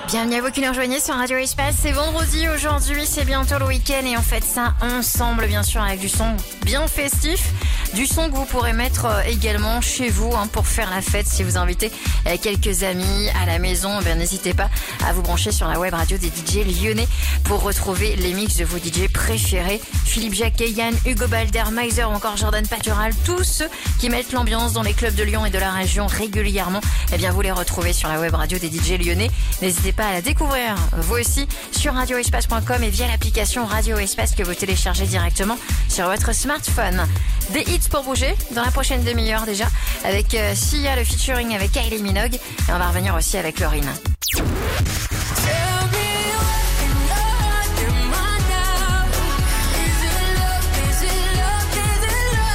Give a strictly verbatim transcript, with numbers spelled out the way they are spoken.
Bienvenue à vous qui nous rejoignez sur Radio Espace. C'est vendredi aujourd'hui, c'est bientôt le week-end et on fait ça ensemble, bien sûr, avec du son bien festif. Du son que vous pourrez mettre également chez vous hein, pour faire la fête. Si vous invitez quelques amis à la maison, ben, n'hésitez pas à vous brancher sur la web radio des D J lyonnais pour retrouver les mix de vos D J préférés. Philippe Jacquet, Yann, Hugo Balder, Miser ou encore Jordan Patural, tous ceux qui mettent l'ambiance dans les clubs de Lyon et de la région régulièrement, eh bien vous les retrouvez sur la web radio des D J lyonnais. N'hésitez pas à la découvrir vous aussi sur radio espace point com et via l'application Radio Espace que vous téléchargez directement sur votre smartphone. Des hits pour bouger dans la prochaine demi-heure déjà avec euh, Sia, le featuring avec Kylie Minogue, et on va revenir aussi avec Laurine.